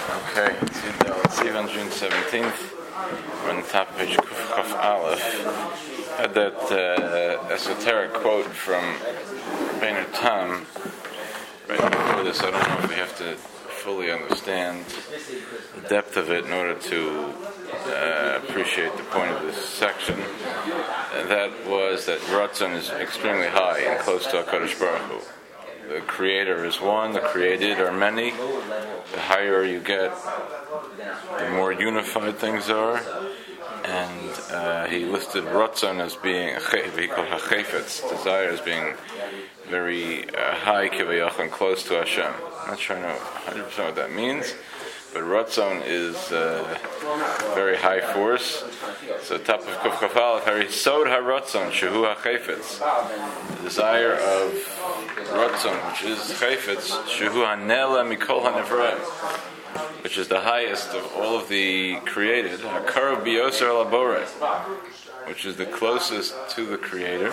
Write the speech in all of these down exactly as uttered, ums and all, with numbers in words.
Okay, let's see on June seventeenth, we're on the top of page Kuf Chaf Aleph. Had that uh, esoteric quote from Beiner Tam right before this. I don't know if we have to fully understand the depth of it in order to uh, appreciate the point of this section. And that was that Ratzon is extremely high and close to HaKadosh Baruch Hu. The Creator is one, the created are many. The higher you get, the more unified things are. And uh, he listed Ratzon as being, he called HaChefetz, desire as being very uh, high, kivayach, and close to Hashem. I'm not sure I know one hundred percent what that means, but Ratzon is uh, very high force. So top of Kuf Chaf Aleph, Harisod HaRatzon, Shehu HaChefetz. The desire of Ratzon, which is Chefetz, Shehu HaNela Mikol HaNevrei, which is the highest of all of the created, HaKarov B'yoser Labore, which is the closest to the Creator.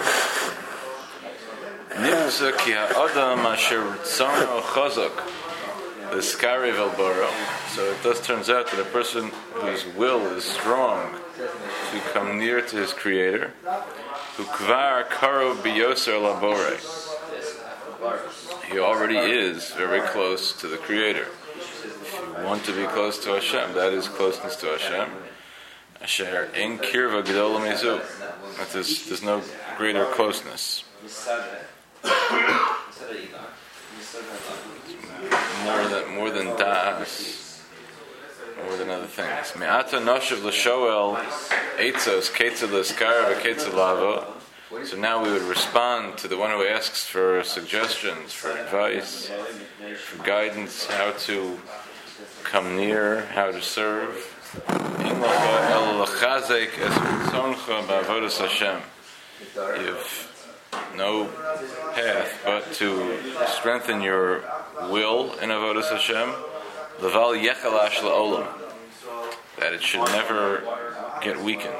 Nimza ki ha'adam asher ritzono chazak l'skarev el baro. So it thus turns out that a person whose will is strong to come near to his Creator, who kvar karov b'yoser labore, he already is very close to the Creator. If you want to be close to Hashem, that is closeness to Hashem. Asher in kirva gedola mizu. That there's, there's no greater closeness. More than more than das, more than other things. Me'ata noshav l'shoel eitzos ketzad l'skar v'ketzad lavo. So now we would respond to the one who asks for suggestions, for advice, for guidance, how to come near, how to serve. In lacha el l'chazek es ritzoncha ba'avodas Hashem. If no path but to strengthen your will in Avodas Hashem, leval yechalash la'olam, that it should never get weakened.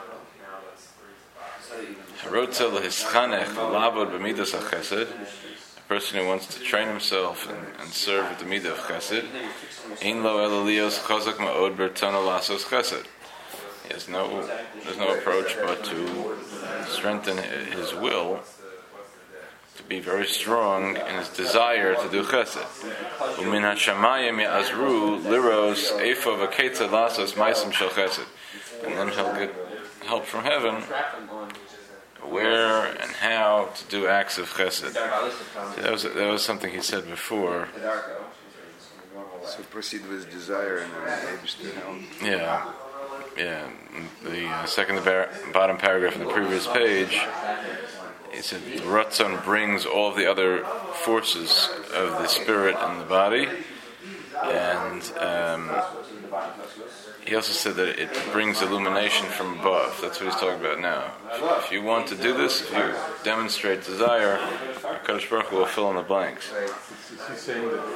Harotza lehischanech lavod b'midas ha'chesed, a person who wants to train himself and, and serve with the midah of chesed, ein lo ela lios chazak ma'od bertono lasos chesed. He has no, there's no approach but to strengthen his will, to be very strong in his desire to do chesed. Umin hashamayim ya'azru liros efo v'ketzad lasos ma'asim shel chesed. And then he'll get help from heaven where and how to do acts of chesed. So that was that was something he said before. So proceed with his desire and help. Yeah. Yeah, the uh, second bar- bottom paragraph in the previous page, he said Ratzon brings all of the other forces of the spirit and the body, and um, he also said that it brings illumination from above. That's what he's talking about now. If you want to do this, if you demonstrate desire, HaKadosh Baruch Hu will fill in the blanks. Is he saying that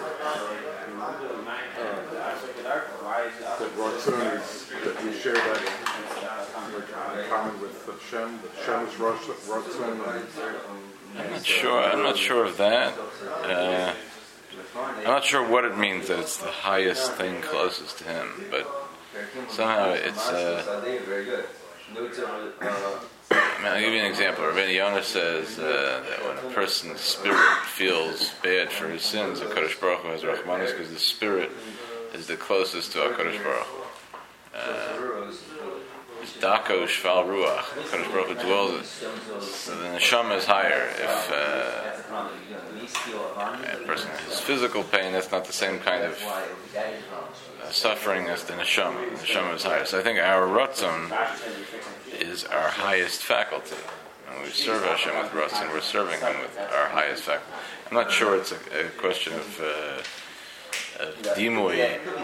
that Ratzon is, that we share that in common with Hashem, that Hashem is Ratzon? I'm not sure. I'm not sure of that. Uh, I'm not sure what it means that it's the highest thing closest to Him, but somehow it's. Uh, I mean, I'll give you an example. Rabbeinu Yonah says uh, that when a person's spirit feels bad for his sins, HaKadosh Baruch Hu has Rachmanis because the spirit is the closest to HaKadosh Baruch Hu. Uh, Dako Shval Ruach, HaKadosh Baruch Hu dwells it. So the neshama is higher. If uh, a person has physical pain, that's not the same kind of uh, suffering as the neshama. The neshama is higher. So I think our Ratzon is our highest faculty. When we serve Hashem with Ratzon, we're serving Him with our highest faculty. I'm not sure it's a, a question of uh, of Dimoy,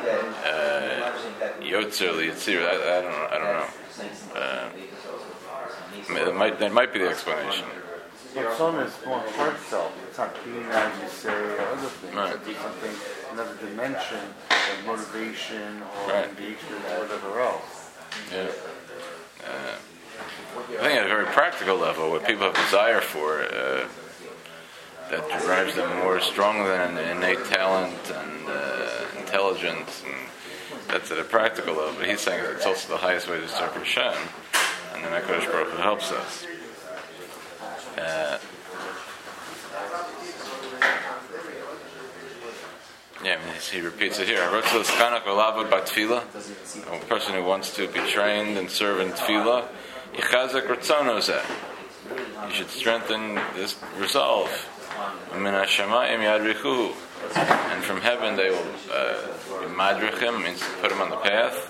Yotzer Liyitzir. I, I don't know. I don't know. Uh, that might that might be the explanation. Ratzon is more heartfelt. It's not being as you say or other things. Right. It's something, another dimension of motivation or Right. engagement or whatever else. Yeah. Uh, I think at a very practical level, what people have desire for, uh, that drives them more strongly than an innate talent and uh, intelligence indulgent, and that's at a practical level. But he's saying that it's also the highest way to serve Hashem, and then HaKadosh Baruch Hu helps us. Uh, yeah, I mean, he repeats it here. A person who wants to be trained and serve in tefillah, yichazek ratzonozeh. You should strengthen this resolve. And from heaven they will uh, madrich him, means put him on the path.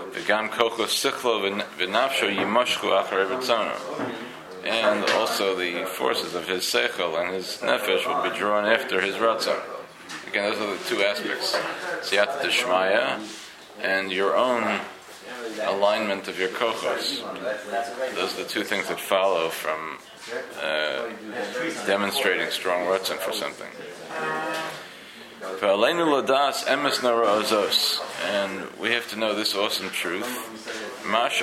And also the forces of his seichel and his nefesh will be drawn after his ratzon. Again, those are the two aspects: siyata d'shmaya and your own alignment of your kochos. Those are the two things that follow from uh, demonstrating strong ratzon for something. And we have to know this awesome truth. What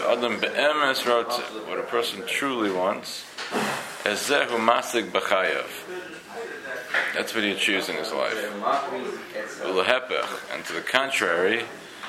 a person truly wants. That's what he achieves in his life. And to the contrary,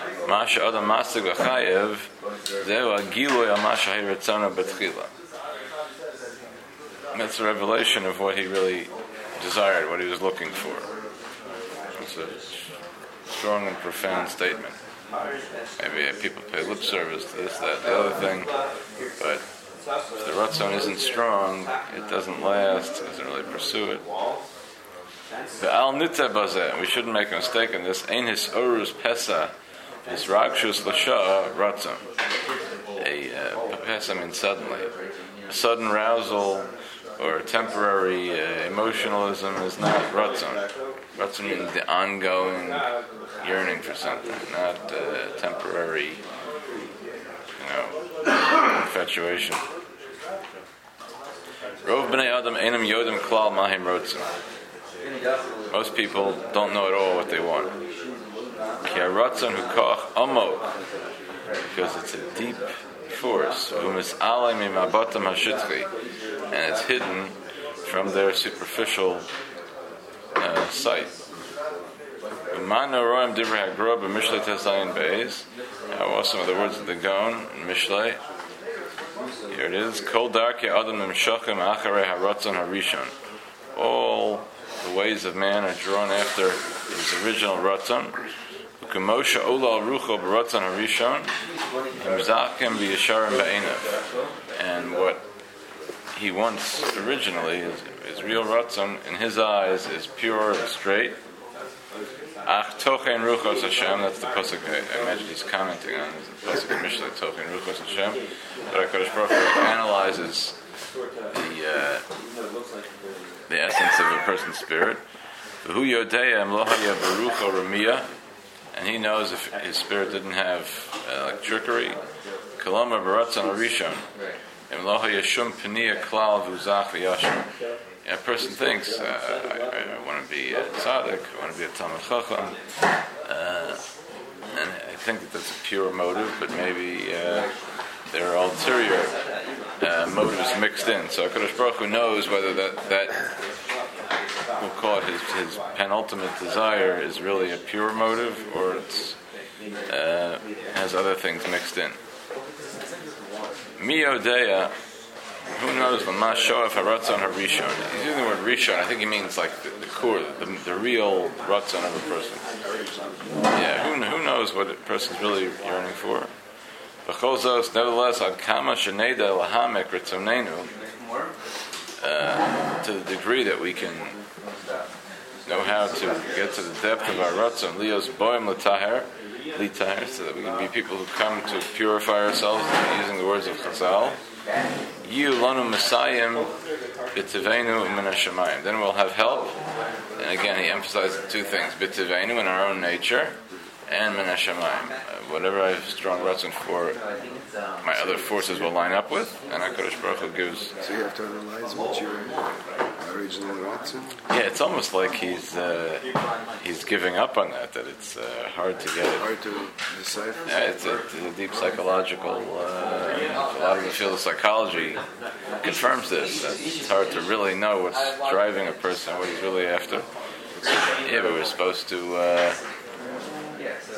that's a revelation of what he really desired, what he was looking for. It's a strong and profound statement. Maybe people pay lip service to this, that, the other thing, but if the ratzon isn't strong, it doesn't last, it doesn't really pursue it. The al nitze bazeh, we shouldn't make a mistake in this. Ein his orus pesa, his ragshus l'sha ratzon. A uh, pesa means suddenly. A sudden arousal or temporary uh, emotionalism is not ratzon. Ratzon means the ongoing yearning for something, not uh, temporary, you know, infatuation. Rov b'nei adam einam yodem klal mahim rotzon. Most people don't know at all what they want. Ki haratzon hu koach amok, because it's a deep force. Umis alei mimabatam hashitchi, and it's hidden from their superficial uh, sight. How awesome are the words of the Gaon in Mishlei? Here it is. Kol darkei adam nimshachim acharei haratzon harishon. All the ways of man are drawn after his original ratzon. Ukemosha ola al rucho b'ratzon harishon imzakim v'yesharim ba'enav. And what he wants originally, his, his real ratzon in his eyes, is pure and straight. Ach tochein ruchos Hashem, that's the pasuk I, I imagine he's commenting on, the pasuk of Mishlei, tochein ruchos Hashem. But HaKadosh Baruch Hu analyzes the uh, the essence of a person's spirit. V'hu yodeya em lo haya berucho ramiyah, and he knows if his spirit didn't have uh, like trickery. Kolama baratzon harishon em lo haya shum peniya klal v'uzach v'yashim. A person thinks, uh, I, I want to be a tzaddik, I want to be a Talmid Chacham, uh, and I think that that's a pure motive, but maybe uh, there are ulterior uh, motives mixed in. So HaKadosh Baruch Hu knows whether that, that we'll call it his, his penultimate desire is really a pure motive, or it's uh, has other things mixed in. Mi yodeya, who knows? Lama shoaf haratzon harishon. He's using the word rishon. I think he means like the, the core, the, the real ratzon of a person. Yeah, who who knows what a person's really yearning for? B'chol nevertheless, ad kama sheneda lahamek ritzonenu, to the degree that we can know how to get to the depth of our ratzon, lios boim l'taher, l'taher, so that we can be people who come to purify ourselves using the words of Chazal. Yu lanu Messiahim b'tivenu min hashamayim. Then we'll have help. And again, he emphasizes two things: b'tivenu, in our own nature, and min hashamayim. Uh, whatever I have strong ratzon for, my other forces will line up with, and HaKadosh Baruch Hu gives. So you have to analyze what your original ratzon. Yeah, it's almost like he's uh, he's giving up on that. That it's uh, hard to get it. Hard to decipher. Yeah, it's a, it's a deep psychological. Uh, a lot of the field of psychology confirms this. That it's hard to really know what's driving a person, what he's really after. Yeah, but we're supposed to uh,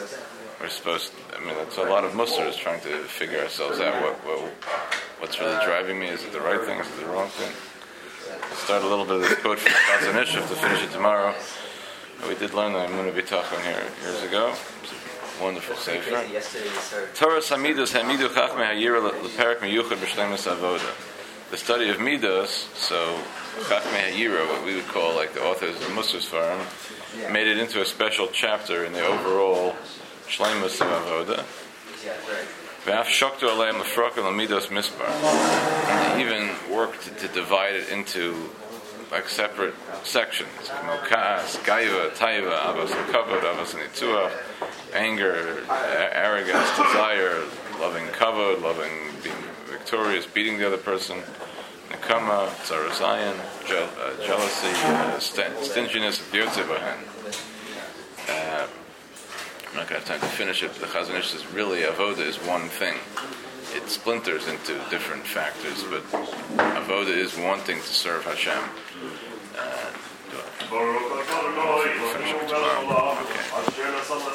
we're supposed. I mean, it's a lot of mussars trying to figure ourselves out. What, what what's really driving me? Is it the right thing? Is it the wrong thing? I'll start a little bit of this quote from Chazon Ish to finish it tomorrow. We did learn that I'm going to be talking here years ago. It's a wonderful sefer. Torah Hamidus Hamidu Chachmei Hayira Leperak Miyuchad B'Shleimus Avoda. The study of Midos, so Chachmei Hayira, what we would call like the authors of Musar Sfarim, made it into a special chapter in the overall Shleimus of Avoda. V'af Shoktu Aleim Lefrokel Midos Mispar. And they even worked to, to divide it into like separate sections. Mokas, Gaiva, Taiva, Avos and Kavod, Avos and Itzuach, anger, arrogance, desire, loving Kavod, loving being victorious, beating the other person, Nekama, Tzarasayan, je- uh, jealousy, uh, st- stinginess, Yotzebahan. Uh, I'm not going to have time to finish it, but the Chazon Ish says really Avoda is one thing. It splinters into different factors, but Avoda is wanting to serve Hashem. Uh, we'll finish it tomorrow. Okay.